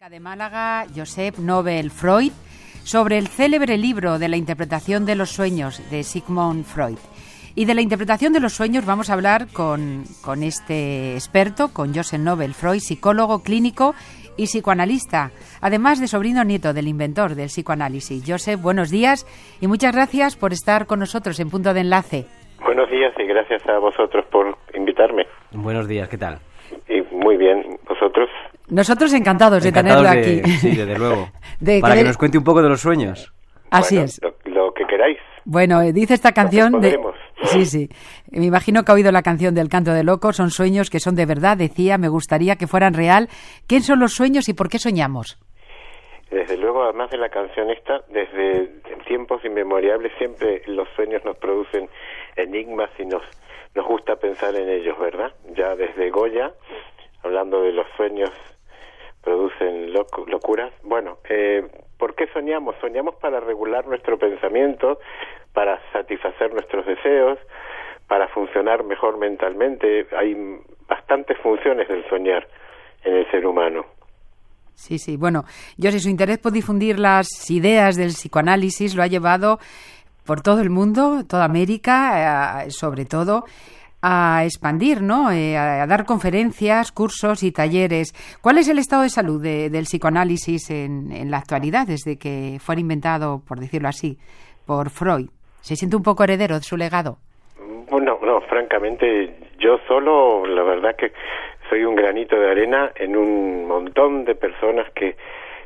De Málaga, Josep Nobel Freud, sobre el célebre libro de la interpretación de los sueños de Sigmund Freud. Y de la interpretación de los sueños vamos a hablar con este experto, con Josep Nobel Freud, psicólogo clínico y psicoanalista, además de sobrino nieto del inventor del psicoanálisis. Josep, buenos días y muchas gracias por estar con nosotros en Punto de Enlace. Buenos días y gracias a vosotros por invitarme. Buenos días, ¿qué tal? Y muy bien, ¿vosotros? Nosotros encantados de tenerlo aquí. Sí, desde luego. Para que nos cuente un poco de los sueños. Así bueno, es. Lo que queráis. Bueno, dice esta canción de... Sí. Me imagino que ha oído la canción del Canto de Loco. Son sueños que son de verdad, decía, me gustaría que fueran real. ¿Qué son los sueños y por qué soñamos? Desde luego, además de la canción esta, desde tiempos inmemoriales siempre los sueños nos producen enigmas y nos gusta pensar en ellos, ¿verdad? Ya desde Goya, hablando de los sueños, producen locuras. Bueno, ¿por qué soñamos? Soñamos para regular nuestro pensamiento, para satisfacer nuestros deseos, para funcionar mejor mentalmente. Hay bastantes funciones del soñar en el ser humano. Sí. Bueno, yo sé, su interés por difundir las ideas del psicoanálisis lo ha llevado por todo el mundo, toda América, sobre todo, a expandir, ¿no? A dar conferencias, cursos y talleres. ¿Cuál es el estado de salud del psicoanálisis en la actualidad, desde que fue inventado, por decirlo así, por Freud? ¿Se siente un poco heredero de su legado? Bueno, no, francamente, yo solo, la verdad que soy un granito de arena en un montón de personas que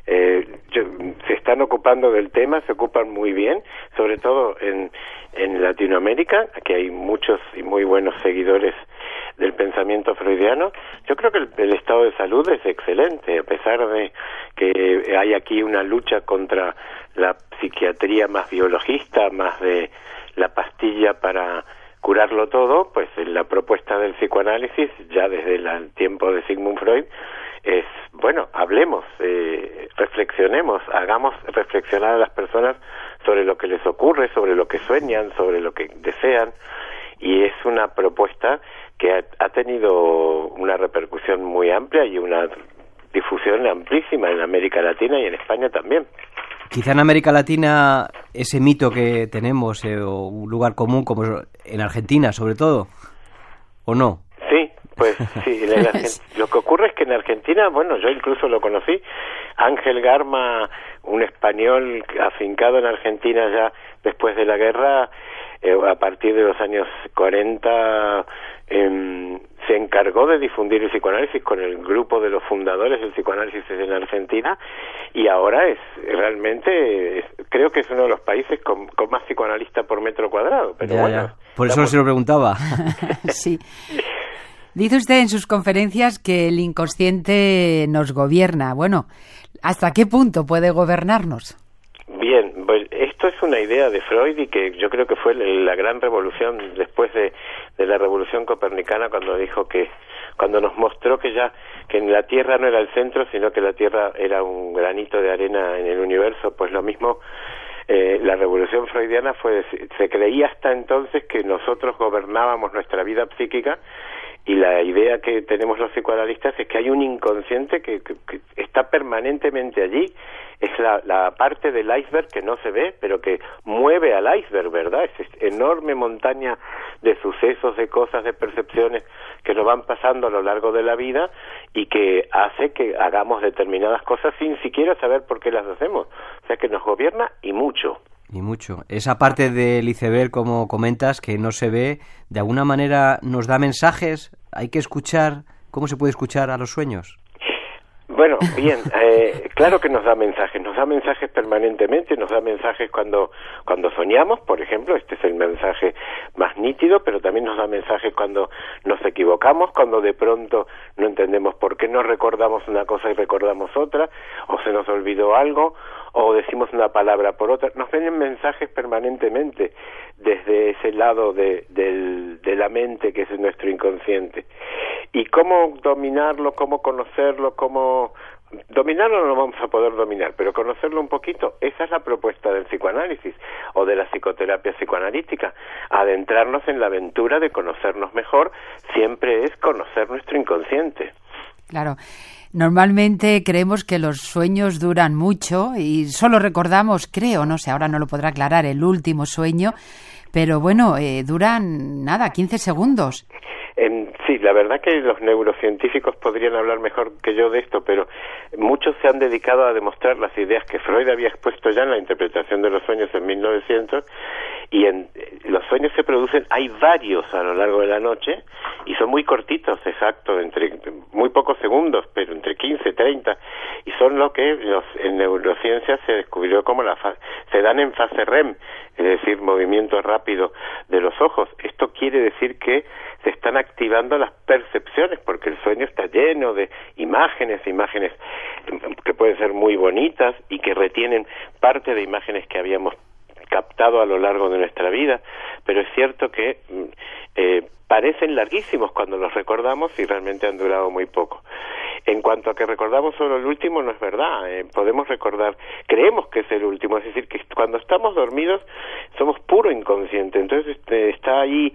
se están ocupando del tema, se ocupan muy bien, sobre todo en Latinoamérica, aquí hay muchos y muy buenos seguidores del pensamiento freudiano. Yo creo que el estado de salud es excelente, a pesar de que hay aquí una lucha contra la psiquiatría más biologista, más de la pastilla para curarlo todo, pues la propuesta del psicoanálisis, ya desde el tiempo de Sigmund Freud, es, bueno, hablemos, reflexionemos, hagamos reflexionar a las personas sobre lo que les ocurre, sobre lo que sueñan, sobre lo que desean, y es una propuesta que ha tenido una repercusión muy amplia y una difusión amplísima en América Latina y en España también. Quizá en América Latina ese mito que tenemos, o un lugar común como en Argentina sobre todo, ¿o no? Sí, pues sí, lo que ocurre es que en Argentina, bueno, yo incluso lo conocí, Ángel Garma, un español afincado en Argentina ya después de la guerra, a partir de los años 40, se encargó de difundir el psicoanálisis con el grupo de los fundadores del psicoanálisis en Argentina, y ahora creo que es uno de los países con más psicoanalistas por metro cuadrado, pero ya. Por eso se lo preguntaba. Sí. Dice usted en sus conferencias que el inconsciente nos gobierna. Bueno, ¿hasta qué punto puede gobernarnos? Bien, pues esto es una idea de Freud y que yo creo que fue la gran revolución después de la revolución copernicana, cuando nos mostró que la Tierra no era el centro, sino que la Tierra era un granito de arena en el universo. Pues lo mismo, la revolución freudiana se creía hasta entonces que nosotros gobernábamos nuestra vida psíquica, y la idea que tenemos los psicoanalistas es que hay un inconsciente que está permanentemente allí. Es la parte del iceberg que no se ve, pero que mueve al iceberg, ¿verdad? Es enorme montaña de sucesos, de cosas, de percepciones que nos van pasando a lo largo de la vida y que hace que hagamos determinadas cosas sin siquiera saber por qué las hacemos. O sea, que nos gobierna y mucho. Y mucho. Esa parte del iceberg, como comentas, que no se ve, de alguna manera nos da mensajes. Hay que escuchar. ¿Cómo se puede escuchar a los sueños? Bueno, bien, claro que nos da mensajes permanentemente, nos da mensajes cuando soñamos, por ejemplo, este es el mensaje más nítido, pero también nos da mensajes cuando nos equivocamos, cuando de pronto no entendemos por qué no recordamos una cosa y recordamos otra, o se nos olvidó algo, o decimos una palabra por otra. Nos vienen mensajes permanentemente desde ese lado de la mente que es nuestro inconsciente. Y cómo dominarlo, cómo conocerlo, dominarlo no lo vamos a poder dominar, pero conocerlo un poquito, esa es la propuesta del psicoanálisis o de la psicoterapia psicoanalítica. Adentrarnos en la aventura de conocernos mejor siempre es conocer nuestro inconsciente. Claro. Normalmente creemos que los sueños duran mucho y solo recordamos, creo, no sé, ahora no lo podrá aclarar, el último sueño, pero bueno, duran, 15 segundos. Sí, la verdad que los neurocientíficos podrían hablar mejor que yo de esto, pero muchos se han dedicado a demostrar las ideas que Freud había expuesto ya en la interpretación de los sueños en 1900, y los sueños se producen, hay varios a lo largo de la noche, y son muy cortitos, exacto, entre muy pocos segundos, pero entre 15, 30, y son lo que en neurociencia se descubrió como se dan en fase REM, es decir, movimiento rápido de los ojos. Esto quiere decir que se están activando las percepciones, porque el sueño está lleno de imágenes que pueden ser muy bonitas y que retienen parte de imágenes que habíamos captado a lo largo de nuestra vida, pero es cierto que parecen larguísimos cuando los recordamos y realmente han durado muy poco. En cuanto a que recordamos solo el último, no es verdad. Podemos recordar, creemos que es el último, es decir, que cuando estamos dormidos somos puro inconsciente, entonces está ahí,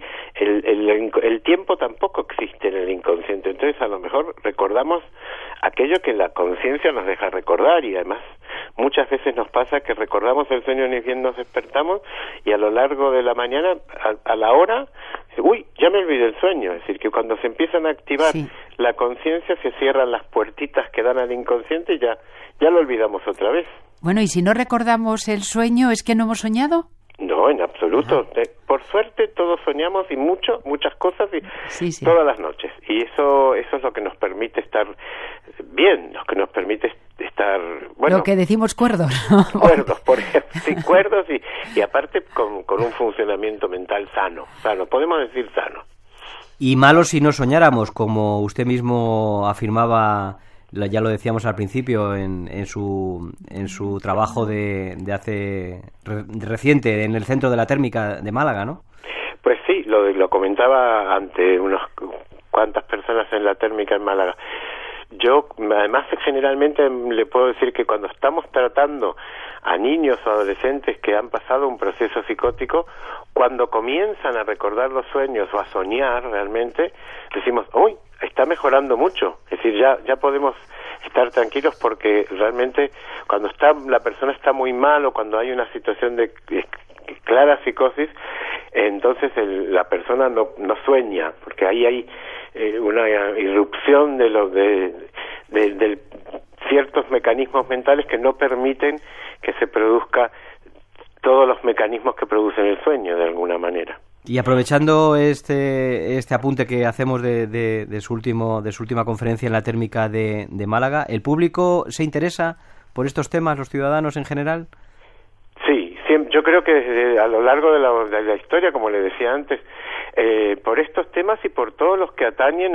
el tiempo tampoco existe en el inconsciente, entonces a lo mejor recordamos aquello que la conciencia nos deja recordar, y además muchas veces nos pasa que recordamos el sueño ni bien nos despertamos, y a lo largo de la mañana, a la hora, ya me olvidé el sueño. Es decir, que cuando se empiezan a activar la conciencia, se cierran las puertitas que dan al inconsciente y ya lo olvidamos otra vez. Bueno, ¿y si no recordamos el sueño, es que no hemos soñado? No, en absoluto. Por suerte todos soñamos, y muchas cosas, y todas las noches. Y eso es lo que nos permite estar bien, lo que nos permite estar, bueno, lo que decimos cuerdos. Cuerdos, por ejemplo, sí, cuerdos, y aparte con un funcionamiento mental sano, podemos decir sano. Y malo si no soñáramos, como usted mismo afirmaba, ya lo decíamos al principio, en su trabajo de reciente en el Centro de la Térmica de Málaga, ¿no? Pues sí, lo comentaba ante unas cuantas personas en la térmica en Málaga. Yo, además, generalmente le puedo decir que cuando estamos tratando a niños o adolescentes que han pasado un proceso psicótico, cuando comienzan a recordar los sueños o a soñar realmente, decimos, ¡uy!, está mejorando mucho. Es decir, ya podemos estar tranquilos, porque realmente cuando la persona está muy mal, o cuando hay una situación de clara psicosis, entonces la persona no sueña, porque ahí hay una irrupción de ciertos mecanismos mentales que no permiten que se produzca todos los mecanismos que producen el sueño, de alguna manera. Y aprovechando este apunte que hacemos de su última conferencia en la térmica de Málaga, ¿el público se interesa por estos temas, los ciudadanos en general? Sí, yo creo que a lo largo de la historia, como le decía antes, por estos temas y por todos los que atañen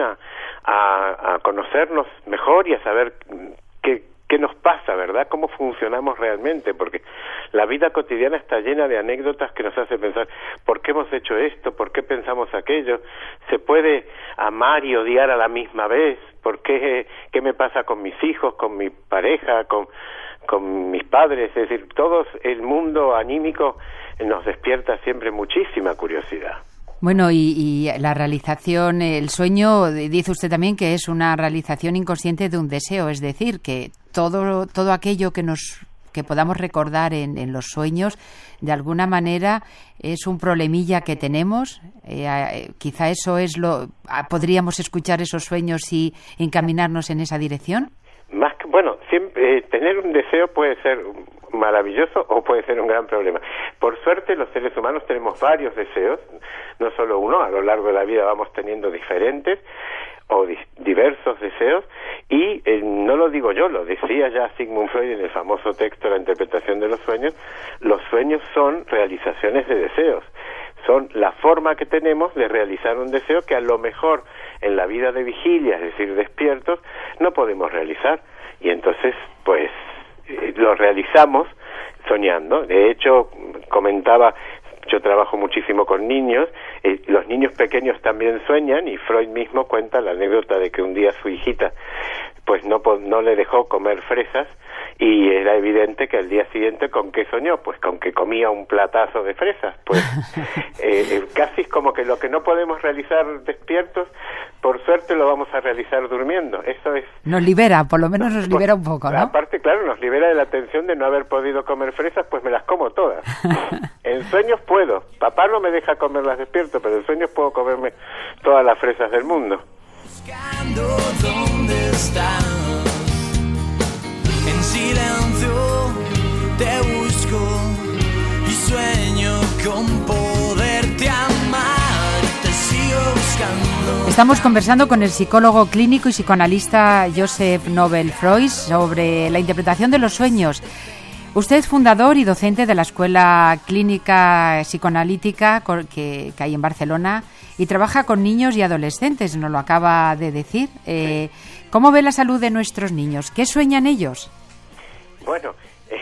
a conocernos mejor y a saber qué nos pasa, ¿verdad? Cómo funcionamos realmente, porque la vida cotidiana está llena de anécdotas que nos hace pensar, ¿por qué hemos hecho esto? ¿Por qué pensamos aquello? ¿Se puede amar y odiar a la misma vez? ¿Por qué? ¿Qué me pasa con mis hijos, con mi pareja, con mis padres? Es decir, todo el mundo anímico nos despierta siempre muchísima curiosidad. Bueno, y la realización, el sueño, dice usted también que es una realización inconsciente de un deseo, es decir, que todo aquello que podamos recordar en los sueños, de alguna manera es un problemilla que tenemos. Quizá eso es podríamos escuchar esos sueños y encaminarnos en esa dirección. Siempre tener un deseo puede ser maravilloso o puede ser un gran problema. Por suerte, los seres humanos tenemos varios deseos, no solo uno. A lo largo de la vida vamos teniendo diferentes o diversos deseos, y no lo digo yo, lo decía ya Sigmund Freud en el famoso texto La interpretación de los sueños son realizaciones de deseos, son la forma que tenemos de realizar un deseo que a lo mejor en la vida de vigilia, es decir, despiertos, no podemos realizar, y entonces pues lo realizamos soñando. De hecho, comentaba, yo trabajo muchísimo con niños, los niños pequeños también sueñan, y Freud mismo cuenta la anécdota de que un día su hijita pues no le dejó comer fresas, y era evidente que al día siguiente, ¿con qué soñó? Pues con que comía un platazo de fresas. Pues casi es como que lo que no podemos realizar despiertos, por suerte lo vamos a realizar durmiendo. Eso es... Nos libera, por lo menos nos libera un poco, ¿no? Aparte, claro, nos libera de la tensión de no haber podido comer fresas, pues me las como todas. En sueños puedo. Papá no me deja comerlas despierto, pero en sueños puedo comerme todas las fresas del mundo. Buscando dónde estás, en silencio te busco y sueño con poderte amar, te sigo buscando. Estamos conversando con el psicólogo clínico y psicoanalista Joseph Nobel Freud sobre la interpretación de los sueños. Usted es fundador y docente de la Escuela Clínica Psicoanalítica que hay en Barcelona y trabaja con niños y adolescentes, nos lo acaba de decir. ¿Cómo ve la salud de nuestros niños? ¿Qué sueñan ellos? Bueno,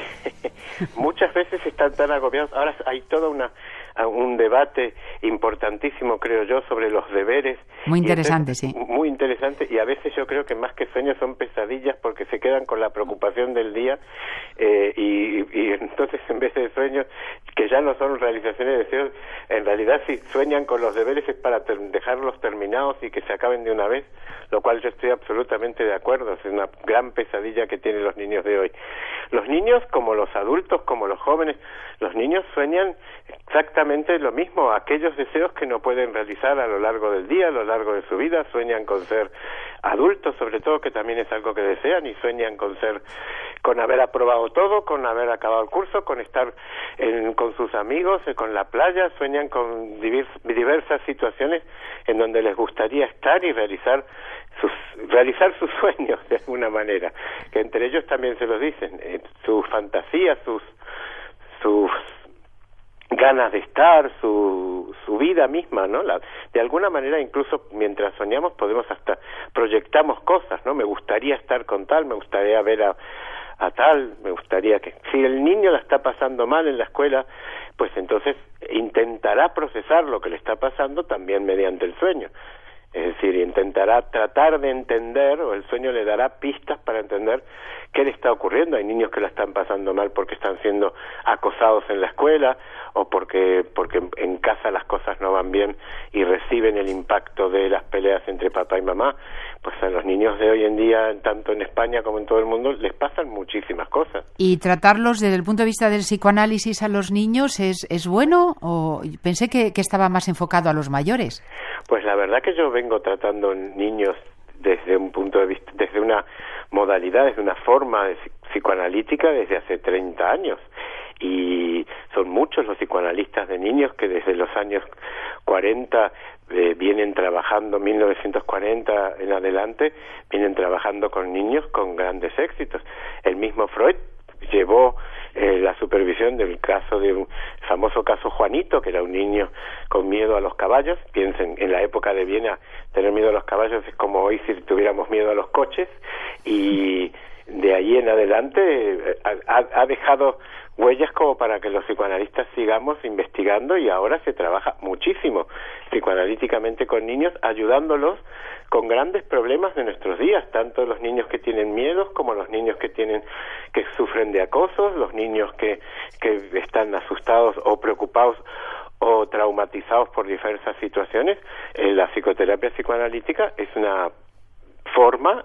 muchas veces están tan agobiados. Ahora hay todo un debate importantísimo, creo yo, sobre los deberes. Muy interesante, sí. Muy interesante, y a veces yo creo que más que sueños son pesadillas porque se quedan con la preocupación del día y entonces en vez de sueños que ya no son realizaciones de deseos, en realidad si sueñan con los deberes es para dejarlos terminados y que se acaben de una vez, lo cual yo estoy absolutamente de acuerdo. Es una gran pesadilla que tienen los niños de hoy. Los niños, como los adultos, como los jóvenes, los niños sueñan exactamente lo mismo, aquellos deseos que no pueden realizar a lo largo del día, a lo largo de su vida. Sueñan con ser adultos, sobre todo, que también es algo que desean, y sueñan con haber aprobado todo, con haber acabado el curso, con estar con sus amigos, con la playa. Sueñan con diversas situaciones en donde les gustaría estar y realizar sus sueños de alguna manera, que entre ellos también se los dicen, sus fantasías, sus ganas de estar, su vida misma, ¿no? De alguna manera, incluso mientras soñamos podemos hasta proyectamos cosas, ¿no? Me gustaría estar con tal, me gustaría ver a tal, me gustaría que... Si el niño la está pasando mal en la escuela, pues entonces intentará procesar lo que le está pasando también mediante el sueño. Es decir, intentará tratar de entender, o el sueño le dará pistas para entender qué le está ocurriendo. Hay niños que la están pasando mal porque están siendo acosados en la escuela, o porque en casa las cosas no van bien y reciben el impacto de las peleas entre papá y mamá. Pues a los niños de hoy en día, tanto en España como en todo el mundo, les pasan muchísimas cosas. ¿Y tratarlos desde el punto de vista del psicoanálisis a los niños es bueno? ¿O pensé que estaba más enfocado a los mayores? Pues la verdad que yo vengo tratando niños desde un punto de vista, desde una modalidad, desde una forma psicoanalítica desde hace 30 años. Y son muchos los psicoanalistas de niños que desde los años 40 vienen trabajando, 1940 en adelante, vienen trabajando con niños con grandes éxitos. El mismo Freud llevó la supervisión del caso de un famoso caso Juanito, que era un niño con miedo a los caballos. Piensen, en la época de Viena tener miedo a los caballos es como hoy si tuviéramos miedo a los coches, y de ahí en adelante ha dejado huellas como para que los psicoanalistas sigamos investigando, y ahora se trabaja muchísimo psicoanalíticamente con niños, ayudándolos con grandes problemas de nuestros días, tanto los niños que tienen miedos como los niños que sufren de acosos, los niños que están asustados o preocupados o traumatizados por diversas situaciones. La psicoterapia psicoanalítica es una forma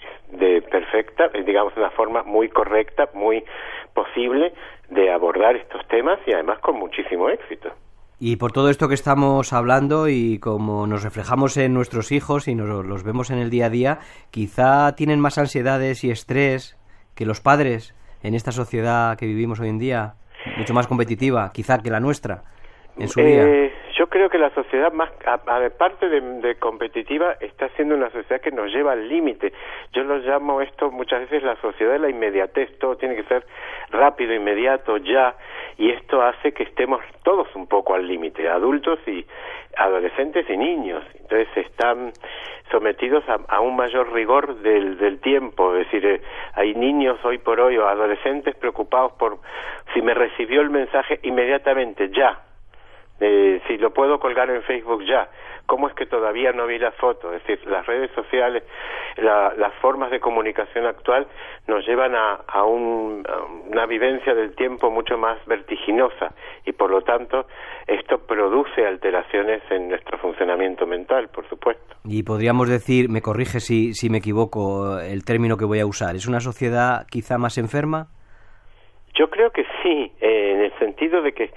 digamos una forma muy correcta, muy posible de abordar estos temas, y además con muchísimo éxito. Y por todo esto que estamos hablando, y como nos reflejamos en nuestros hijos y los vemos en el día a día, quizá tienen más ansiedades y estrés que los padres en esta sociedad que vivimos hoy en día, mucho más competitiva, quizá que la nuestra en su día. Yo creo que la sociedad, más aparte de competitiva, está siendo una sociedad que nos lleva al límite. Yo lo llamo esto muchas veces la sociedad de la inmediatez. Todo tiene que ser rápido, inmediato, ya, y esto hace que estemos todos un poco al límite, adultos y adolescentes y niños. Entonces están sometidos a un mayor rigor del tiempo. Es decir, hay niños hoy por hoy o adolescentes preocupados por si me recibió el mensaje inmediatamente, ya. Si lo puedo colgar en Facebook ya, cómo es que todavía no vi la foto. Es decir, las redes sociales, las formas de comunicación actual nos llevan a una vivencia del tiempo mucho más vertiginosa y por lo tanto esto produce alteraciones en nuestro funcionamiento mental, por supuesto. Y podríamos decir, me corrige si me equivoco, el término que voy a usar, ¿es una sociedad quizá más enferma? Yo creo que sí, en el sentido de que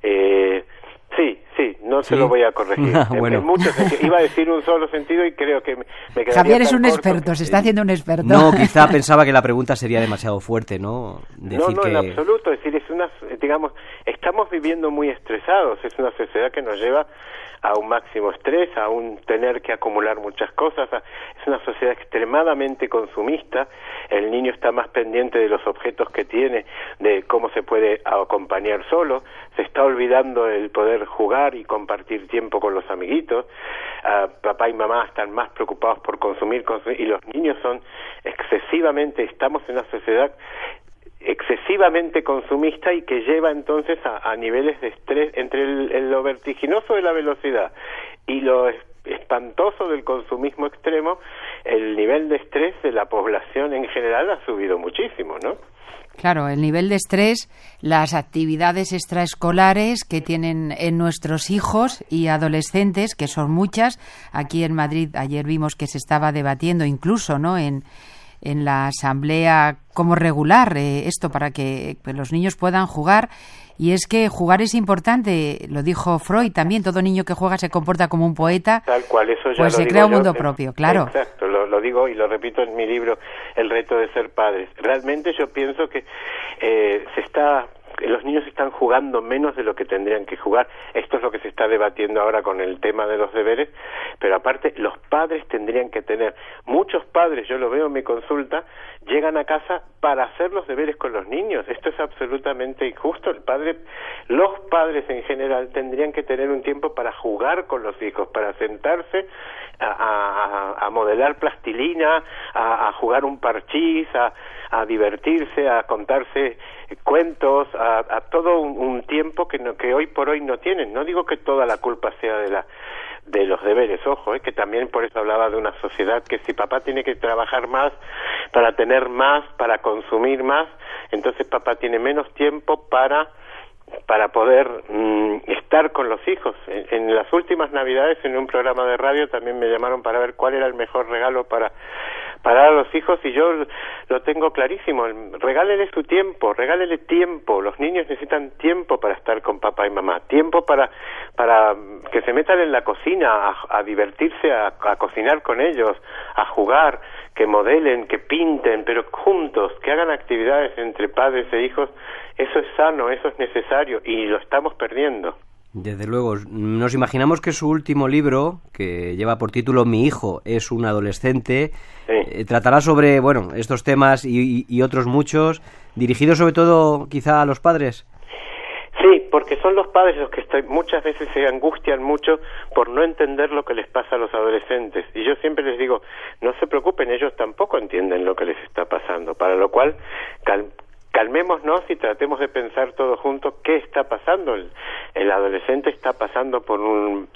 sí, no se lo voy a corregir. Bueno. En muchos sentidos. Iba a decir un solo sentido y creo que me quedaría Javier es tan un corto experto, se está haciendo un experto. No, quizá pensaba que la pregunta sería demasiado fuerte, ¿no? Decir en absoluto. Es decir, estamos viviendo muy estresados. Es una sociedad que nos lleva a un máximo estrés, a un tener que acumular muchas cosas. Es una sociedad extremadamente consumista. El niño está más pendiente de los objetos que tiene, de cómo se puede acompañar solo. Se está olvidando el poder jugar y compartir tiempo con los amiguitos. Papá y mamá están más preocupados por consumir, y los niños estamos en una sociedad excesivamente consumista y que lleva entonces a niveles de estrés entre lo vertiginoso de la velocidad y lo espantoso del consumismo extremo. El nivel de estrés de la población en general ha subido muchísimo, ¿no? Claro, el nivel de estrés, las actividades extraescolares que tienen en nuestros hijos y adolescentes, que son muchas. Aquí en Madrid ayer vimos que se estaba debatiendo incluso, ¿no?, en la asamblea cómo regular esto para que los niños puedan jugar. Y es que jugar es importante, lo dijo Freud también, todo niño que juega se comporta como un poeta. Tal cual, eso ya pues lo se digo crea un yo, mundo propio, claro. Exacto, lo digo y lo repito en mi libro, El reto de ser padres. Realmente yo pienso que los niños están jugando menos de lo que tendrían que jugar. Esto es lo que se está debatiendo ahora con el tema de los deberes, pero aparte los padres tendrían que tener, muchos padres, yo lo veo en mi consulta, llegan a casa para hacer los deberes con los niños. Esto es absolutamente injusto. Los padres en general tendrían que tener un tiempo para jugar con los hijos, para sentarse a modelar plastilina, a jugar un parchís, a divertirse, a contarse cuentos, a todo un tiempo que hoy por hoy no tienen. No digo que toda la culpa sea de los deberes, ojo, que también por eso hablaba de una sociedad que si papá tiene que trabajar más para tener más, para consumir más, entonces papá tiene menos tiempo para poder estar con los hijos. En las últimas Navidades, en un programa de radio, también me llamaron para ver cuál era el mejor regalo para a los hijos, y yo lo tengo clarísimo. Regálele su tiempo, regálele tiempo. Los niños necesitan tiempo para estar con papá y mamá, tiempo para que se metan en la cocina, a divertirse, a cocinar con ellos, a jugar, que modelen, que pinten, pero juntos, que hagan actividades entre padres e hijos. Eso es sano, eso es necesario, y lo estamos perdiendo. Desde luego. Nos imaginamos que su último libro, que lleva por título Mi hijo es un adolescente, sí, tratará sobre estos temas y otros muchos, dirigidos sobre todo quizá a los padres. Sí, porque son los padres los que muchas veces se angustian mucho por no entender lo que les pasa a los adolescentes. Y yo siempre les digo, no se preocupen, ellos tampoco entienden lo que les está pasando, para lo cual calmémonos y tratemos de pensar todos juntos qué está pasando. El adolescente está pasando por un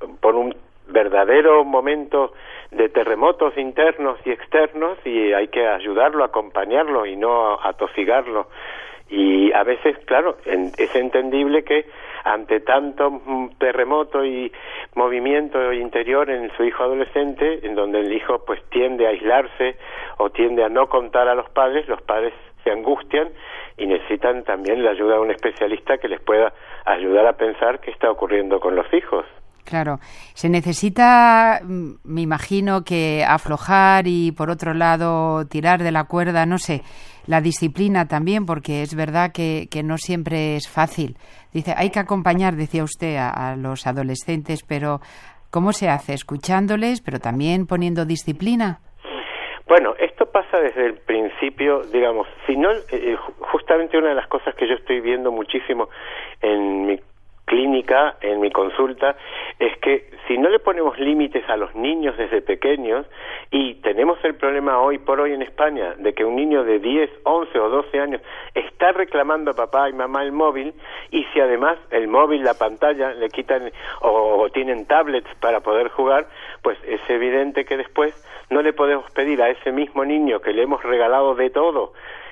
verdadero momento de terremotos internos y externos, y hay que ayudarlo, acompañarlo y no atosigarlo. Y a veces, claro, es entendible que ante tanto terremoto y movimiento interior en su hijo adolescente, en donde el hijo pues tiende a aislarse o tiende a no contar a los padres se angustian y necesitan también la ayuda de un especialista que les pueda ayudar a pensar qué está ocurriendo con los hijos. Claro, se necesita, me imagino, que aflojar y por otro lado tirar de la cuerda, no sé, la disciplina también, porque es verdad que no siempre es fácil. Dice, hay que acompañar, decía usted, a los adolescentes, pero ¿cómo se hace? Escuchándoles, pero también poniendo disciplina. Bueno, esto pasa desde el principio, digamos, si no, justamente una de las cosas que yo estoy viendo muchísimo en mi clínica, en mi consulta, es que si no le ponemos límites a los niños desde pequeños, y tenemos el problema hoy por hoy en España de que un niño de 10, 11 o 12 años está reclamando a papá y mamá el móvil, y si además el móvil, la pantalla, le quitan o tienen tablets para poder jugar, pues es evidente que después no le podemos pedir a ese mismo niño que le hemos regalado de todo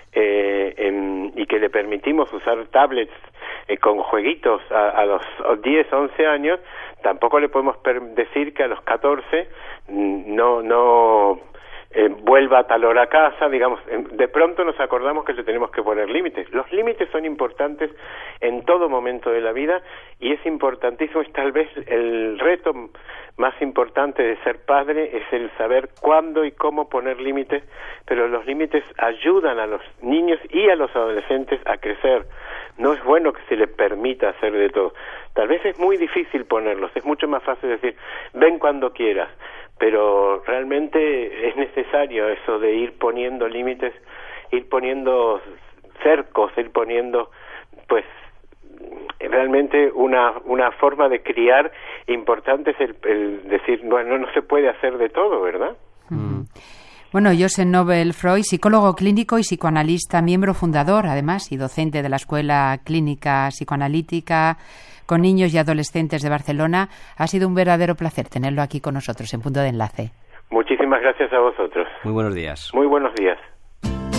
y que le permitimos usar tablets con jueguitos a los 10, 11 años, tampoco le podemos decir que a los 14 no vuelva a tal hora a casa, digamos. De pronto nos acordamos que le tenemos que poner límites. Los límites son importantes en todo momento de la vida, y es importantísimo, es tal vez el reto más importante de ser padre, es el saber cuándo y cómo poner límites, pero los límites ayudan a los niños y a los adolescentes a crecer. No es bueno que se les permita hacer de todo. Tal vez es muy difícil ponerlos, es mucho más fácil decir, ven cuando quieras, pero realmente es necesario eso de ir poniendo límites, ir poniendo cercos, ir poniendo, pues, realmente una forma de criar importante es el decir, bueno, no se puede hacer de todo, ¿verdad? Bueno, Joseph Nobel Freud, psicólogo clínico y psicoanalista, miembro fundador, además, y docente de la Escuela Clínica Psicoanalítica con Niños y Adolescentes de Barcelona. Ha sido un verdadero placer tenerlo aquí con nosotros en Punto de Enlace. Muchísimas gracias a vosotros. Muy buenos días. Muy buenos días.